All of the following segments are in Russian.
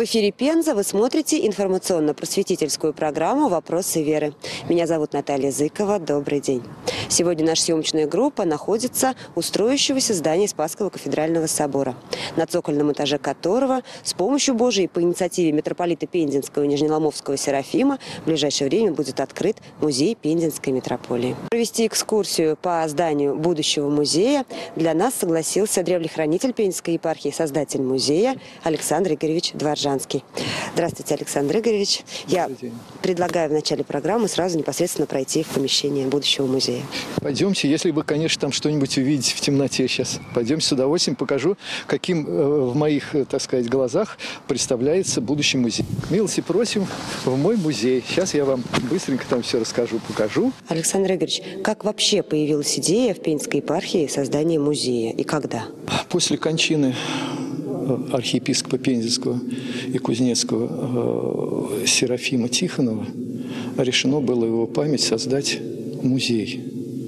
В эфире Пенза вы смотрите информационно-просветительскую программу «Вопросы веры». Меня зовут Наталья Зыкова. Добрый день. Сегодня наша съемочная группа находится у строящегося здания Спасского кафедрального собора, на цокольном этаже которого с помощью Божией по инициативе митрополита Пензенского и Нижнеломовского Серафима в ближайшее время будет открыт музей Пензенской митрополии. Провести экскурсию по зданию будущего музея для нас согласился древлехранитель Пензенской епархии, создатель музея Александр Игоревич Дворжанский. Здравствуйте, Александр Игоревич. Я предлагаю в начале программы сразу непосредственно пройти в помещение будущего музея. Пойдемте, если вы, конечно, там что-нибудь увидите в темноте сейчас. Пойдемте с удовольствием, покажу, каким в моих, так сказать, глазах представляется будущий музей. Милости просим в мой музей. Сейчас я вам быстренько там все расскажу, покажу. Александр Игоревич, как вообще появилась идея в Пензенской епархии создания музея и когда? После кончины архиепископа Пензенского и Кузнецкого Серафима Тихонова решено было его память создать музей,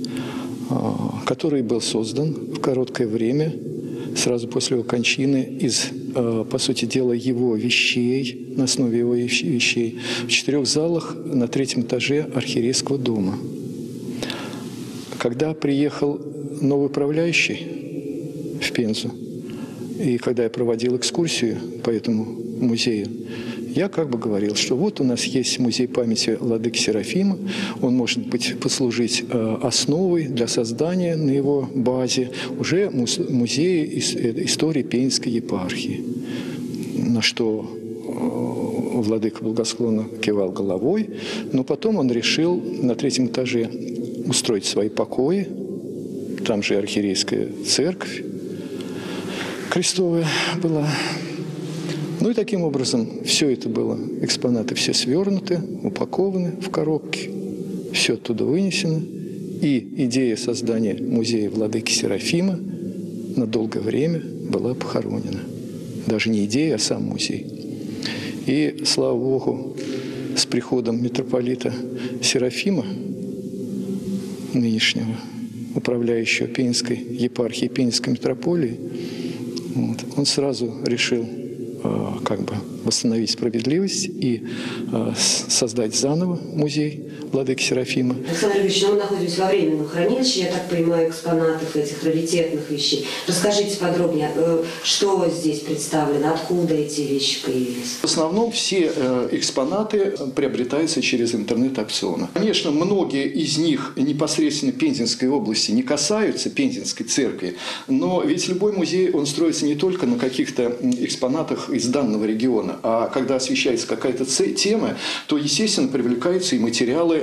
который был создан в короткое время, сразу после его кончины, из, по сути дела, его вещей, на основе его вещей, в 4 залах на 3-м этаже архиерейского дома. Когда приехал новый управляющий в Пензу, и когда я проводил экскурсию по этому музею, я как бы говорил, что вот у нас есть музей памяти владыки Серафима, он может быть послужить основой для создания на его базе уже музея истории Пензенской епархии. На что владыка благосклонно кивал головой, но потом он решил на 3-м этаже устроить свои покои, там же архиерейская церковь крестовая была. Ну и таким образом все это было, экспонаты все свернуты, упакованы в коробки, все оттуда вынесено. И идея создания музея владыки Серафима на долгое время была похоронена. Даже не идея, а сам музей. И, слава Богу, с приходом митрополита Серафима, нынешнего управляющего Пензенской епархией, Пензенской митрополии, он сразу решил как бы восстановить справедливость и создать заново музей владыки Серафима. Александр Ильич, мы находимся во временном хранилище, я так понимаю, экспонатов этих раритетных вещей. Расскажите подробнее, что здесь представлено, откуда эти вещи появились? В основном все экспонаты приобретаются через интернет-аукционы. Конечно, многие из них непосредственно Пензенской области не касаются Пензенской церкви, но ведь любой музей, он строится не только на каких-то экспонатах из данного региона, а когда освещается какая-то тема, то, естественно, привлекаются и материалы,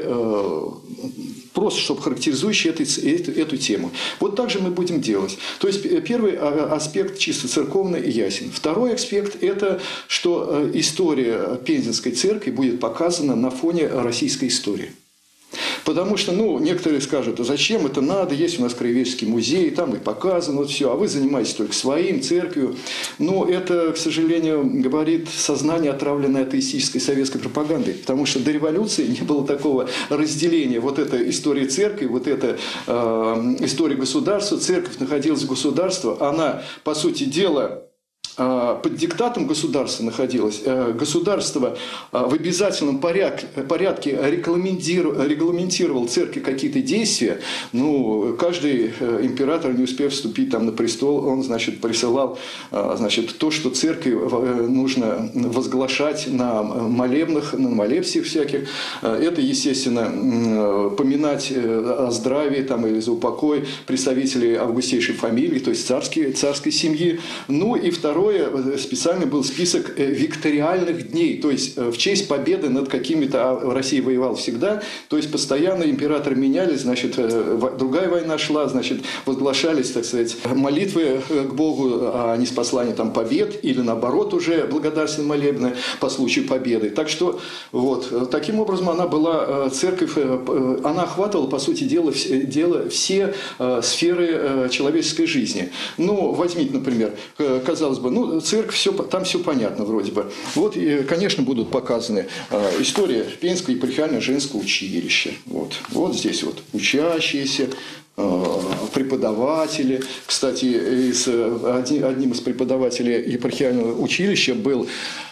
просто чтобы характеризующие эту тему. Вот так же мы будем делать. То есть первый аспект чисто церковный и ясен. Второй аспект – это что история Пензенской церкви будет показана на фоне российской истории. Потому что, некоторые скажут, а зачем это надо, есть у нас краеведческий музей, там и показано вот все, а вы занимаетесь только своим, церковью. Но это, к сожалению, говорит сознание, отравленное атеистической советской пропагандой. Потому что до революции не было такого разделения. Вот эта история церкви, вот эта история государства. Церковь находилась в государстве, она, по сути дела, под диктатом государства находилось. Государство в обязательном порядке регламентировало церкви какие-то действия. Каждый император, не успев вступить там на престол, он, присылал, то, что церкви нужно возглашать на молебнах, на молебсиях всяких. Это, естественно, поминать о здравии там, или за упокой представителей августейшей фамилии, то есть царской семьи. И второе, специально был список викториальных дней, то есть в честь победы над какими-то, Россия воевала всегда, то есть постоянно императоры менялись, другая война шла, возглашались, так сказать, молитвы к Богу о неспослании там побед или наоборот уже благодарственные молебны по случаю победы. Так что таким образом она была, церковь, она охватывала, по сути дела, все сферы человеческой жизни. Возьмите, например, казалось бы, церковь, там все понятно вроде бы. Вот, и, конечно, будут показаны история Пензенского епархиального женского училища. Вот здесь учащиеся, преподаватели. Кстати, одним из преподавателей епархиального училища был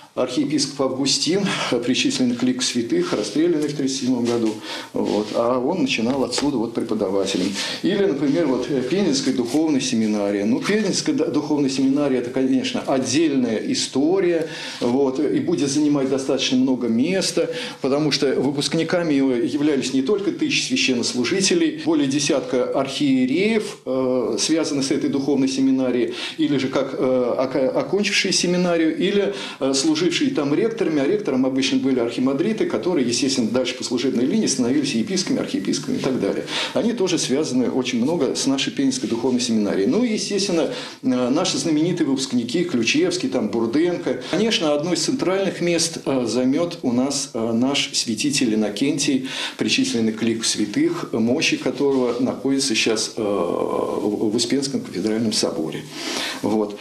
архиепископ Августин, причисленный к лику святых, расстрелянный в 1937 году. Вот, а он начинал отсюда вот преподавателем. Или, например, вот Пензенская духовная семинария. Ну, Пензенская духовная семинария – это, конечно, отдельная история, вот, и будет занимать достаточно много места, потому что выпускниками его являлись не только тысячи священнослужителей, более десятка архиереев, связанных с этой духовной семинарией, или же как окончившие семинарию, или служившие там ректорами, а ректором обычно были архимандриты, которые, естественно, дальше по служебной линии становились епископами, архиепископами и так далее. Они тоже связаны очень много с нашей Пензенской духовной семинарией. Ну и, естественно, наши знаменитые выпускники, Ключевский, там, Бурденко. Конечно, одно из центральных мест займет у нас наш святитель Иннокентий, причисленный к лику святых, мощи которого находится сейчас в Успенском кафедральном соборе. Вот.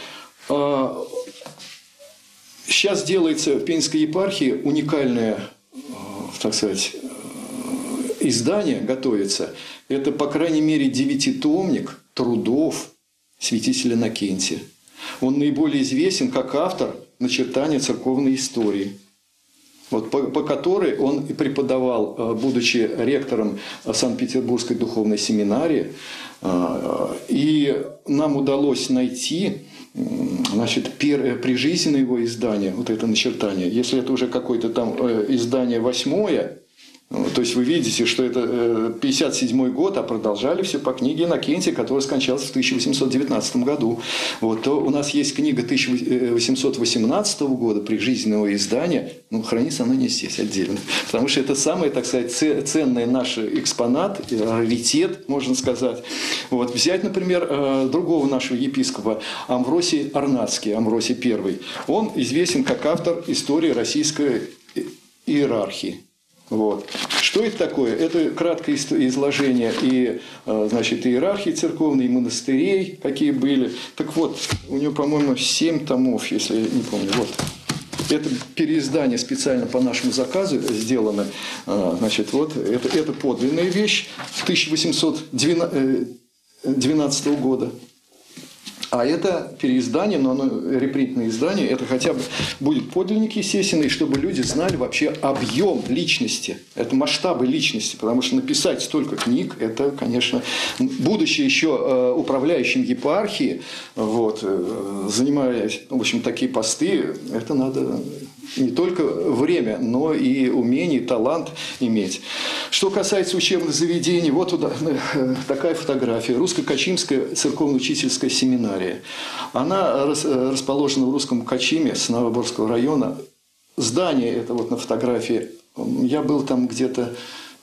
Сейчас делается в Пензенской епархии уникальное, так сказать, издание, готовится. Это, по крайней мере, 9-томник трудов святителя Иннокентия. Он наиболее известен как автор начертания церковной истории, вот, по которой он и преподавал, будучи ректором Санкт-Петербургской духовной семинарии. И нам удалось найти, значит, прижизненное его издание, вот это начертание. Если это уже какое-то там издание 8-е, то есть вы видите, что это 1957 год, а продолжали все по книге Иннокентия, который скончался в 1819 году. Вот, то у нас есть книга 1818 года прижизненного издания, но хранится она не здесь отдельно. Потому что это самый, так сказать, ценный наш экспонат, раритет, можно сказать. Вот, взять, например, другого нашего епископа, Амвросий Арнатский, Амвросий I. Он известен как автор истории российской иерархии. Вот. Что это такое? Это краткое изложение и, значит, иерархии церковной, и монастырей, какие были. Так вот, у него, по-моему, 7 томов, если я не помню. Вот. Это переиздание специально по нашему заказу сделано. Значит, вот, это подлинная вещь 1812 года. А это переиздание, но оно репринтное издание, это хотя бы будет подлинник, естественно, и чтобы люди знали вообще объем личности, это масштабы личности, потому что написать столько книг, это, конечно, будучи еще управляющим епархии, вот, занимая, в общем, такие посты, это надо не только время, но и умение, и талант иметь. Что касается учебных заведений, вот туда, такая фотография. Русско-Качимская церковно-учительская семинария. Она расположена в Русском Качиме, Сновоборского района. Здание это вот на фотографии. Я был там где-то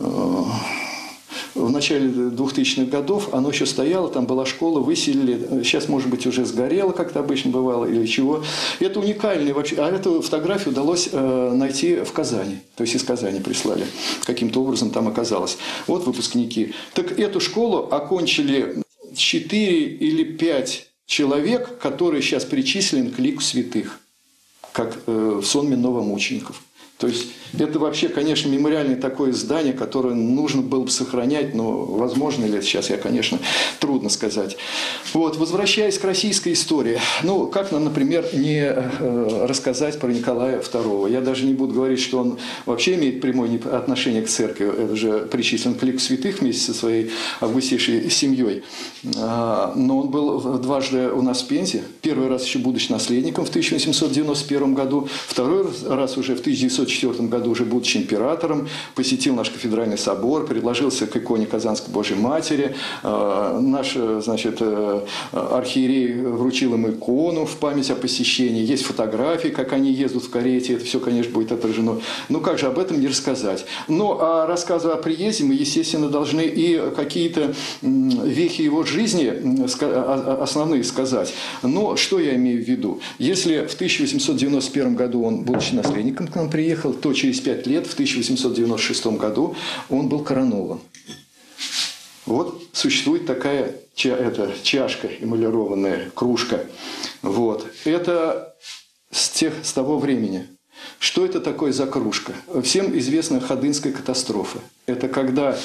в начале 2000-х годов, оно еще стояло, там была школа, выселили, сейчас, может быть, уже сгорело, как это обычно бывало, или чего. Это уникальный вообще, а эту фотографию удалось найти в Казани, то есть из Казани прислали, каким-то образом там оказалось. Вот выпускники. Так эту школу окончили 4 или 5 человек, которые сейчас причислены к лику святых, как в сонме новомучеников. То есть, это вообще, конечно, мемориальное такое здание, которое нужно было бы сохранять, но возможно ли это сейчас, конечно, трудно сказать. Вот, возвращаясь к российской истории, ну, как нам, например, не рассказать про Николая II? Я даже не буду говорить, что он вообще имеет прямое отношение к церкви, это же причислен к лику святых вместе со своей августейшей семьей. Но он был дважды у нас в Пензе, первый раз еще будучи наследником в 1891 году, второй раз уже в 1904 году, уже будучи императором, посетил наш кафедральный собор, предложился к иконе Казанской Божьей Матери. Наш, значит, архиерей вручил им икону в память о посещении. Есть фотографии, как они ездят в карете. Это все, конечно, будет отражено. Ну, как же об этом не рассказать? Но рассказывая о приезде, мы, естественно, должны и какие-то вехи его жизни основные сказать. Но что я имею в виду? Если в 1891 году он, будучи наследником, к нам приехал, то через 5 лет, в 1896 году, он был коронован. Вот существует такая чашка эмалированная, кружка. Вот. Это с того времени. Что это такое за кружка? Всем известна Ходынская катастрофа. Это когда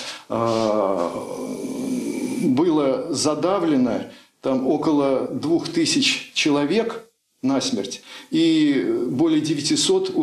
было задавлено там около 2000 человек насмерть, и более 900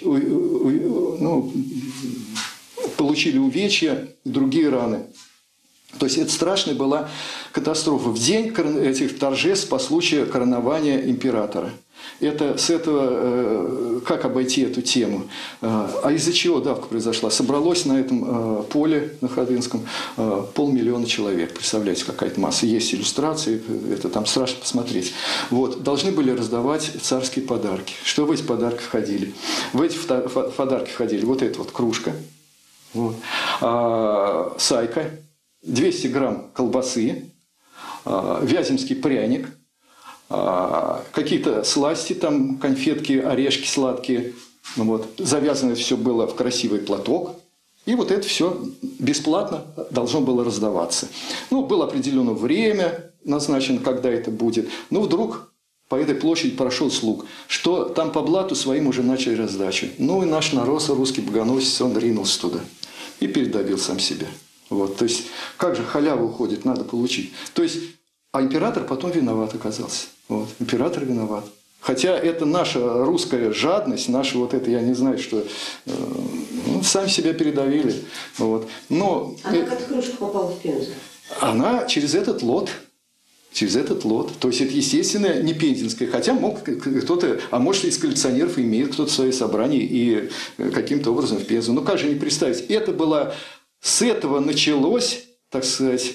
получили увечья, другие раны. То есть это страшная была катастрофа в день этих торжеств по случаю коронования императора. Это с этого, как обойти эту тему? А из-за чего давка произошла? Собралось на этом поле, на Ходынском, 500 000 человек. Представляете, какая-то масса. Есть иллюстрации, это там страшно посмотреть. Вот. Должны были раздавать царские подарки. Что в эти подарки входили? В эти подарки входили вот эта вот кружка, вот, сайка, 200 грамм колбасы, вяземский пряник, какие-то сласти, там конфетки, орешки сладкие. Вот. Завязано все было в красивый платок. И вот это все бесплатно должно было раздаваться. Ну, было определено время назначено, когда это будет. Но вдруг по этой площади прошел слуг, что там по блату своим уже начали раздачу. Ну, и наш народ, русский богоносец, он ринулся туда и передавил сам себя. Вот. То есть, как же халява уходит, надо получить. То есть, а император потом виноват оказался. Вот. Император виноват. Хотя это наша русская жадность, наша вот это, я не знаю, что сами себя передавили. Вот. Но, как эта кружка попала в Пензу? Она через этот лот. Через этот лот. То есть, это, естественно, не пензенская. Хотя мог кто-то, а может, из коллекционеров имеет кто-то свои собрания и каким-то образом в Пензу. Ну, как же не представить? Это было... С этого началось, так сказать,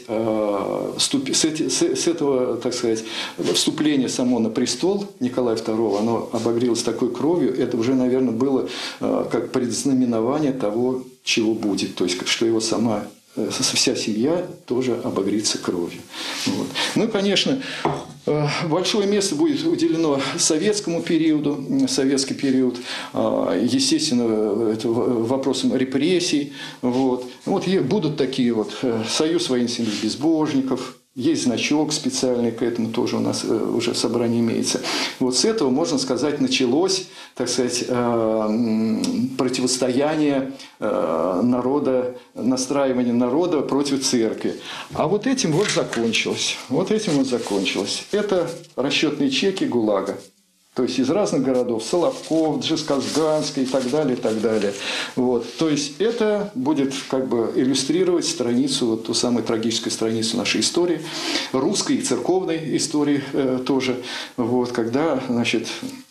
с этого, так сказать, вступление само на престол Николая II, оно обогрелось такой кровью, это уже, наверное, было как предзнаменование того, чего будет, то есть, что его вся семья тоже обогрится кровью. Вот. Ну и, конечно, большое место будет уделено советскому периоду. Советский период, естественно, это вопросам репрессий. Вот. Вот будут такие вот союз воинственных безбожников. Есть значок специальный к этому, тоже у нас уже собрание имеется. Вот с этого, можно сказать, началось, так сказать, противостояние народа, настраивание народа против церкви. А вот этим вот закончилось. Вот этим вот закончилось. Это расчетные чеки ГУЛАГа. То есть, из разных городов, Соловков, Джесказганский и так далее, и так далее. Вот. То есть, это будет как бы иллюстрировать страницу, вот ту самую трагическую страницу нашей истории, русской и церковной истории тоже. Вот. Когда, значит,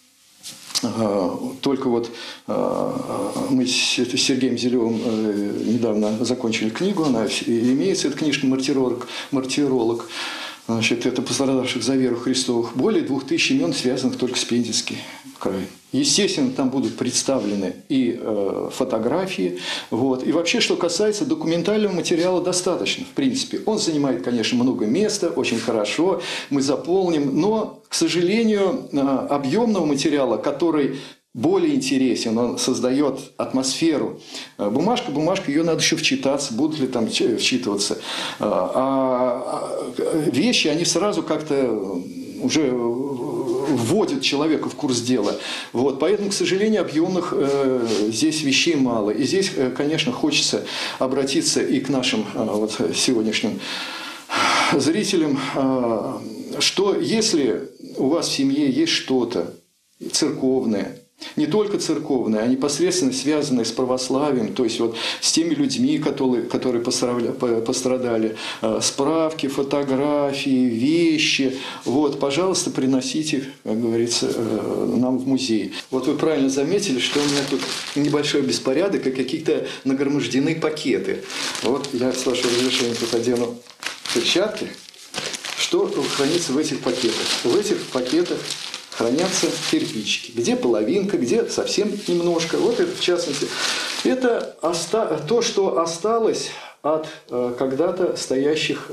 только вот мы с Сергеем Зелевым недавно закончили книгу, она имеется, эта книжка «Мартиролог». Значит, это пострадавших за веру Христовых. Более 2000 имен, связанных только с Пензенским краем. Естественно, там будут представлены и фотографии. Вот. И вообще, что касается документального материала, достаточно, в принципе. Он занимает, конечно, много места, очень хорошо, мы заполним. Но, к сожалению, объемного материала, который более интересен, он создает атмосферу. Бумажка, ее надо еще вчитаться, будут ли там вчитываться. А вещи, они сразу как-то уже вводят человека в курс дела. Вот. Поэтому, к сожалению, объемных здесь вещей мало. И здесь, конечно, хочется обратиться и к нашим вот, сегодняшним зрителям, что если у вас в семье есть что-то церковное, не только церковные, а непосредственно связанные с православием, то есть вот с теми людьми, которые пострадали, справки, фотографии, вещи. Вот, пожалуйста, приносите, как говорится, нам в музей. Вот вы правильно заметили, что у меня тут небольшой беспорядок и какие-то нагромождены пакеты. Вот я, с вашего разрешения, тут одену перчатки. Что хранится в этих пакетах? В этих пакетах хранятся кирпичики. Где половинка, где совсем немножко. Вот это, в частности, это то, что осталось от когда-то стоящих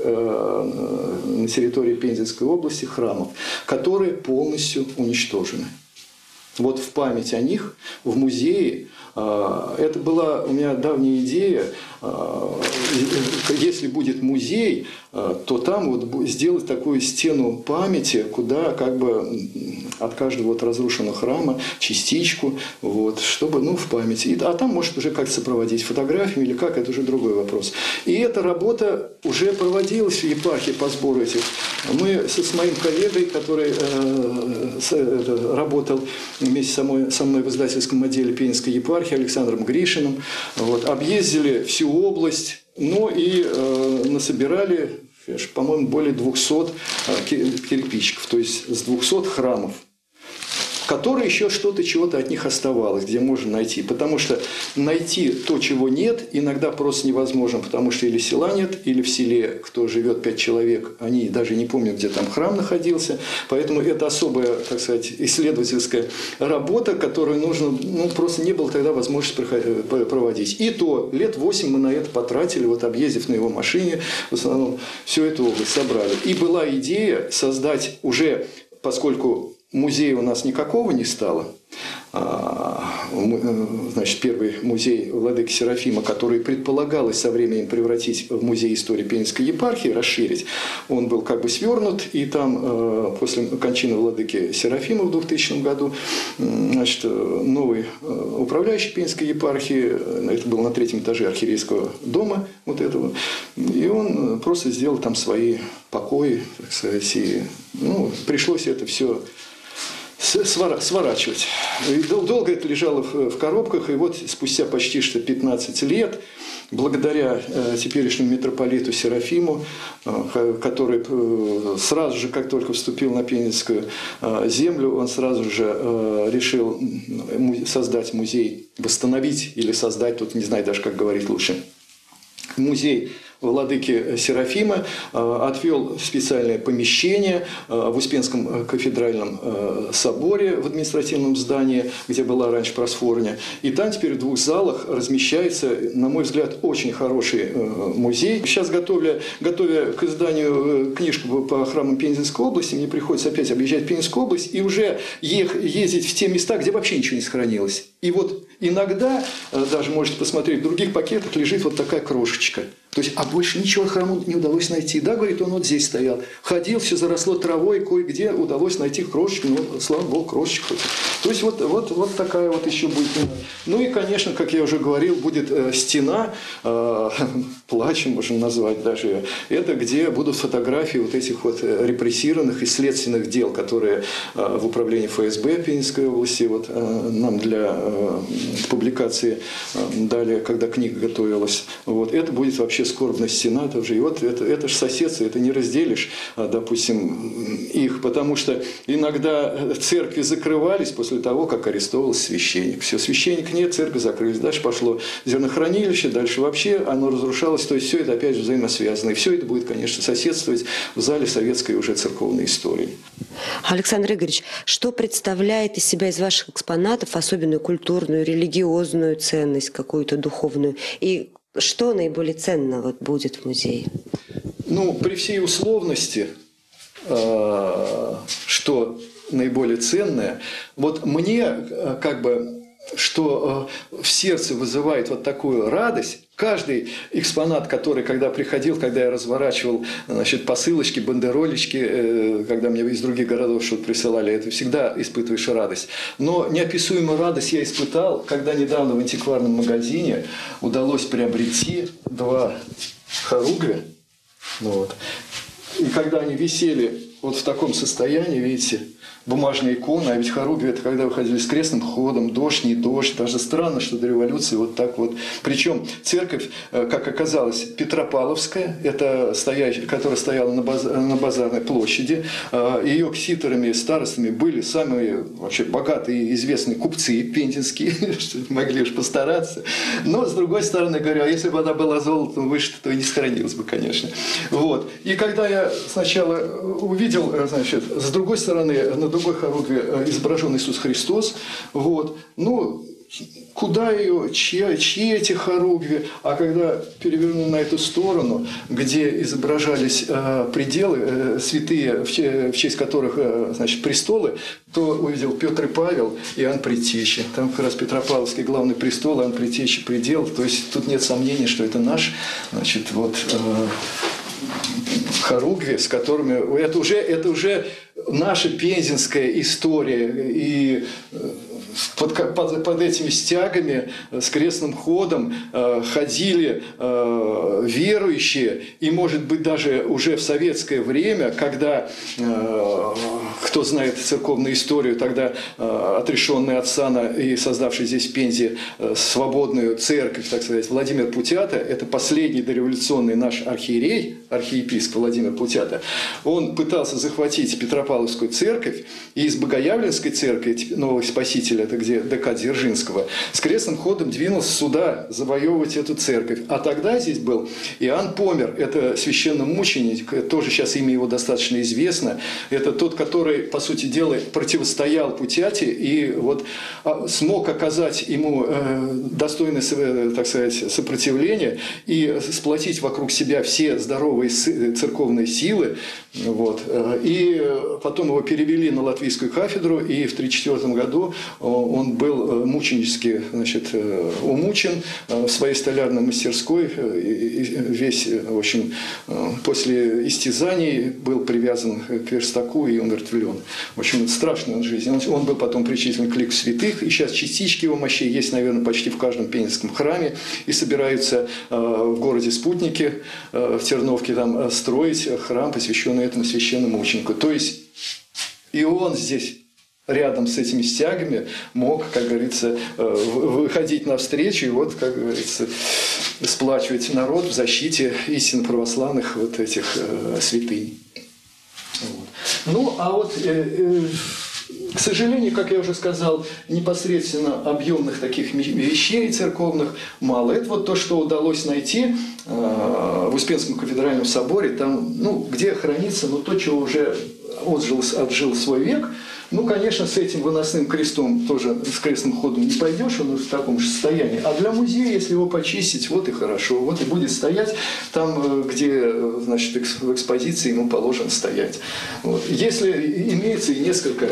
на территории Пензенской области храмов, которые полностью уничтожены. Вот в память о них в музее. Это была у меня давняя идея. Если будет музей, то там вот сделать такую стену памяти, куда как бы от каждого вот разрушенного храма частичку, вот, чтобы, ну, в памяти. А там может уже как-то сопроводить фотографиями или как, это уже другой вопрос. И эта работа уже проводилась в епархии по сбору этих. Мы с моим коллегой, который работал вместе со мной в издательском отделе Пензенской епархии, Александром Гришиным, вот, объездили всю область, ну и насобирали, по-моему, более 200 кирпичиков, то есть с 200 храмов, которые еще что-то, чего-то от них оставалось, где можно найти. Потому что найти то, чего нет, иногда просто невозможно, потому что или села нет, или в селе, кто живет 5 человек, они даже не помнят, где там храм находился. Поэтому это особая, так сказать, исследовательская работа, которую нужно, ну, просто не было тогда возможности проводить. И то лет 8 мы на это потратили, вот объездив на его машине, в основном всю эту область собрали. И была идея создать уже, поскольку музея у нас никакого не стало. Значит, первый музей владыки Серафима, который предполагалось со временем превратить в музей истории Пензенской епархии, расширить, он был как бы свернут, и там после кончины владыки Серафима в 2000 году, значит, новый управляющий Пензенской епархии, это был на 3-м этаже архиерейского дома вот этого, и он просто сделал там свои покои, так сказать, и, ну, пришлось это все сворачивать. И долго это лежало в коробках, и вот спустя почти что 15 лет, благодаря теперешнему митрополиту Серафиму, который сразу же, как только вступил на Пензенскую землю, он сразу же решил создать музей, восстановить или создать, тут не знаю даже, как говорить лучше, музей владыки Серафима, отвел специальное помещение в Успенском кафедральном соборе в административном здании, где была раньше просфорня. И там теперь в 2 залах размещается, на мой взгляд, очень хороший музей. Сейчас, готовя к изданию книжку по храмам Пензенской области, мне приходится опять объезжать Пензенскую область и уже ездить в те места, где вообще ничего не сохранилось. И вот иногда, даже можете посмотреть, в других пакетах лежит вот такая крошечка. То есть, а больше ничего храму не удалось найти. Да, говорит, он вот здесь стоял. Ходил, все заросло травой, кое-где удалось найти крошечку, но, слава богу, крошечку. То есть, вот такая вот еще будет. Ну и, конечно, как я уже говорил, будет стена, плачем можно назвать даже ее. Это где будут фотографии вот этих вот репрессированных и следственных дел, которые в управлении ФСБ Пензенской области вот, нам для публикации дали, когда книга готовилась. Вот. Это будет вообще скорбная стена тоже. И вот это же соседство, это не разделишь, допустим, их, потому что иногда церкви закрывались после того, как арестовывался священник. Все, священник нет, церковь закрылись. Дальше пошло зернохранилище, дальше вообще оно разрушалось. То есть, все это опять же взаимосвязано. И все это будет, конечно, соседствовать в зале советской уже церковной истории. Александр Игоревич, что представляет из себя из ваших экспонатов особенную культурную, религиозную ценность, какую-то духовную? И что наиболее ценно вот будет в музее? Ну, при всей условности, что наиболее ценное, вот мне как бы, что в сердце вызывает вот такую радость. Каждый экспонат, который, когда приходил, когда я разворачивал, значит, посылочки, бандеролечки, когда мне из других городов что-то присылали, это всегда испытываешь радость. Но неописуемую радость я испытал, когда недавно в антикварном магазине удалось приобрести 2 хоругвя. Вот. И когда они висели вот в таком состоянии, видите, бумажные иконы, а ведь хоругви – это когда выходили с крестным ходом, дождь, не дождь. Даже странно, что до революции вот так вот. Причем церковь, как оказалось, Петропавловская, это которая стояла на Базарной площади. Ее кситорами, старостами были самые вообще богатые и известные купцы пензенские, что могли уж постараться. Но, с другой стороны, говорю, а если бы она была золотом вышита, то и не сохранилась бы, конечно. Вот. И когда я сначала увидел, значит, с другой стороны, на другой хоругве изображен Иисус Христос. Вот. Ну, куда ее, чьи эти хоругви. А когда перевернул на эту сторону, где изображались пределы святые, в честь которых, значит, престолы, то увидел Петр и Павел, Иоанн Предтеча. Там как раз Петропавловский главный престол, Иоанн Предтеча предел. То есть тут нет сомнений, что это наш, значит, вот хоругви, с которыми это уже наша пензенская история. И под этими стягами с крестным ходом ходили верующие, и, может быть, даже уже в советское время, когда, кто знает церковную историю, тогда отрешенный от сана и создавший здесь в Пензе свободную церковь, так сказать, Владимир Путята, это последний дореволюционный наш архиерей, архиепископ Владимир Путята, он пытался захватить Петропавловскую церковь, и из Богоявленской церкви, Нового Спасителя, это где ДК Дзержинского, с крестным ходом двинулся сюда завоевывать эту церковь. А тогда здесь был Иоанн Помер, это священномученик, тоже сейчас имя его достаточно известно. Это тот, который, по сути дела, противостоял Путяте и вот смог оказать ему достойное, так сказать, сопротивление и сплотить вокруг себя все здоровые церковные силы. Вот. И потом его перевели на латвийскую кафедру, и в 1934 году он был мученически, значит, умучен в своей столярной мастерской. Весь, в общем, после истязаний был привязан к верстаку и умертвлен. В общем, страшная он жизнь. Он был потом причислен к лику святых, и сейчас частички его мощей есть, наверное, почти в каждом пензенском храме, и собираются в городе Спутники, в Терновке, там строить храм, посвященный этому священному мученику. То есть и он здесь рядом с этими стягами мог, как говорится, выходить навстречу и вот, как говорится, сплачивать народ в защите истинно православных вот этих святынь. Вот. Ну, а вот, к сожалению, как я уже сказал, непосредственно объемных таких вещей церковных мало. Это вот то, что удалось найти в Успенском кафедральном соборе, там, ну, где хранится, ну, то, чего уже отжил свой век. Ну, конечно, с этим выносным крестом тоже, с крестным ходом не пойдешь, он в таком же состоянии. А для музея, если его почистить, вот и хорошо. Вот и будет стоять там, где, значит, в экспозиции ему положено стоять. Вот. Если имеется и несколько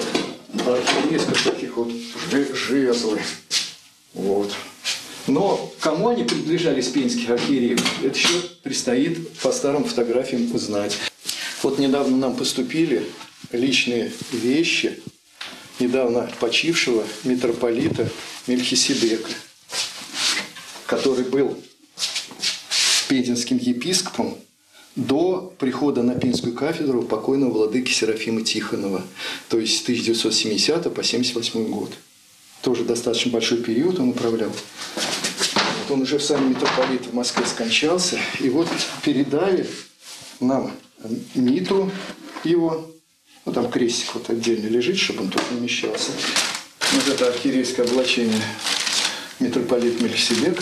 таких вот жезлов. Вот. Но кому они принадлежали, пензенских архиереев, это еще предстоит по старым фотографиям узнать. Вот недавно нам поступили личные вещи недавно почившего митрополита Мельхиседека, который был пензенским епископом до прихода на Пензенскую кафедру покойного владыки Серафима Тихонова, то есть с 1970 по 1978 год. Тоже достаточно большой период он управлял. Вот он уже в сане митрополита в Москве скончался, и вот передали нам митру его. Ну, там крестик вот отдельно лежит, чтобы он тут не вмещался. Вот это архиерейское облачение митрополита Мельхиседека.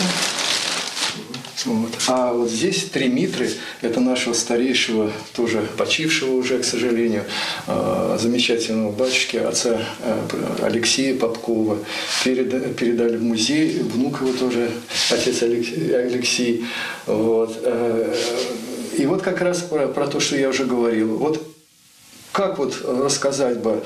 Вот. А вот здесь 3 митры, это нашего старейшего, тоже почившего уже, к сожалению, замечательного батюшки, отца Алексея Попкова. Передали в музей, внук его тоже, отец Алексей. Вот. И вот как раз про то, что я уже говорил. Вот как вот рассказать бы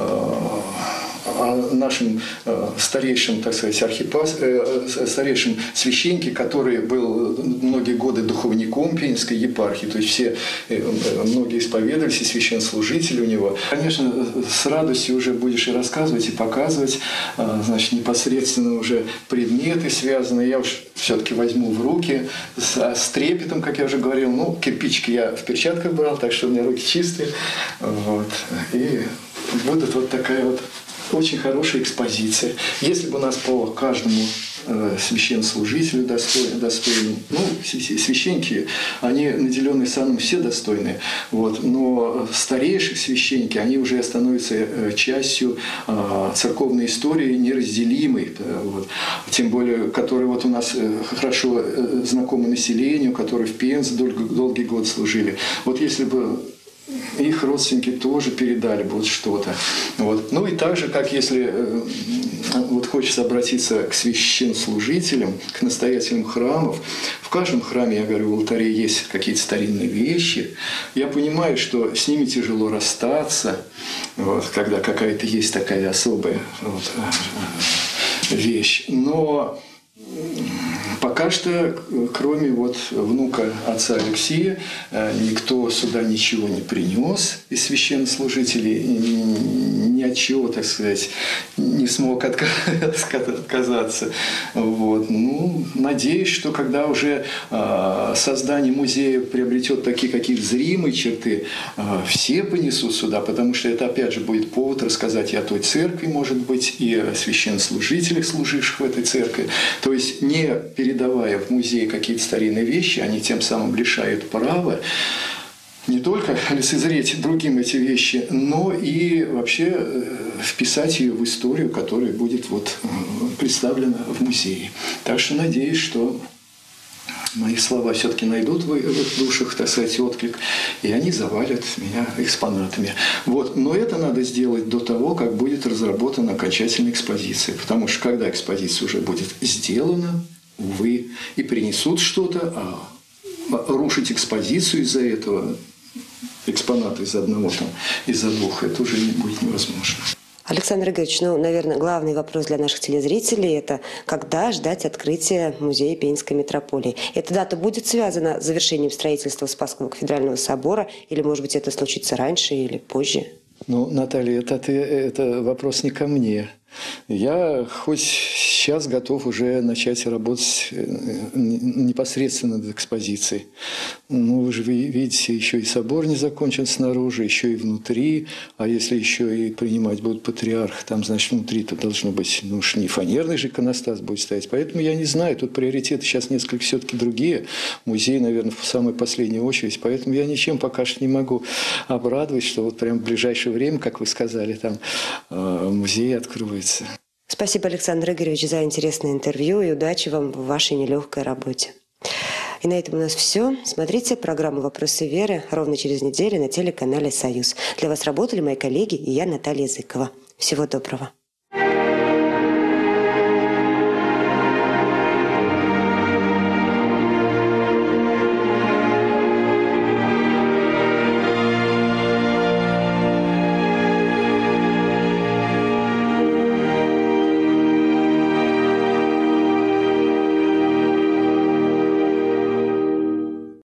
о нашем старейшем, так сказать, старейшем священнике, который был многие годы духовником Пензенской епархии, то есть многие исповедовались, и священнослужители у него. Конечно, с радостью уже будешь и рассказывать, и показывать, значит, непосредственно уже предметы связанные. Я уж все-таки возьму в руки с трепетом, как я уже говорил. Ну, кирпичики я в перчатках брал, так что у меня руки чистые. Вот. И будет вот такая вот очень хорошая экспозиция. Если бы у нас по каждому священнослужителю достойным, ну, священники, они наделенные саном все достойные, вот, но старейшие священники, они уже становятся частью церковной истории неразделимой, вот, тем более, которые вот у нас хорошо знакомы населению, которые в Пензе долгие годы служили. Вот если бы их родственники тоже передали будут что-то. Вот. Ну и так же, как если вот хочется обратиться к священнослужителям, к настоятелям храмов. В каждом храме, я говорю, в алтаре есть какие-то старинные вещи. Я понимаю, что с ними тяжело расстаться, вот, когда какая-то есть такая особая вот, вещь. Но пока что, кроме вот внука отца Алексея, никто сюда ничего не принес из священнослужителей, ни от чего, так сказать, не смог отказаться. Вот. Ну, надеюсь, что когда уже создание музея приобретет такие какие-то зримые черты, все понесут сюда, потому что это, опять же, будет повод рассказать и о той церкви, может быть, и о священнослужителях, служивших в этой церкви. То есть, не передавая в музей какие-то старинные вещи, они тем самым лишают права не только лицезреть другим эти вещи, но и вообще вписать ее в историю, которая будет вот представлена в музее. Так что надеюсь, что мои слова все-таки найдут в их душах, так сказать, отклик, и они завалят меня экспонатами. Вот. Но это надо сделать до того, как будет разработана окончательная экспозиция. Потому что когда экспозиция уже будет сделана, увы, и принесут что-то, а рушить экспозицию из-за этого, экспонаты из одного, там, из-за двух, это уже не будет невозможно. Александр Игоревич, ну, наверное, главный вопрос для наших телезрителей – это когда ждать открытия музея Пензенской митрополии? Эта дата будет связана с завершением строительства Спасского кафедрального собора, или, может быть, это случится раньше или позже? Ну, Наталья, это вопрос не ко мне. Я хоть сейчас готов уже начать работать непосредственно над экспозицией. Ну, вы же видите, еще и собор не закончен снаружи, еще и внутри. А если еще и принимать будут патриарх, там, значит, внутри-то должно быть, ну уж не фанерный же иконостас будет стоять. Поэтому я не знаю, тут приоритеты сейчас несколько все-таки другие. Музей, наверное, в самой последней очередь. Поэтому я ничем пока что не могу обрадовать, что вот прямо в ближайшее время, как вы сказали, там музей откроется. Спасибо, Александр Игоревич, за интересное интервью и удачи вам в вашей нелегкой работе. И на этом у нас все. Смотрите программу «Вопросы веры» ровно через неделю на телеканале «Союз». Для вас работали мои коллеги и я, Наталья Языкова. Всего доброго.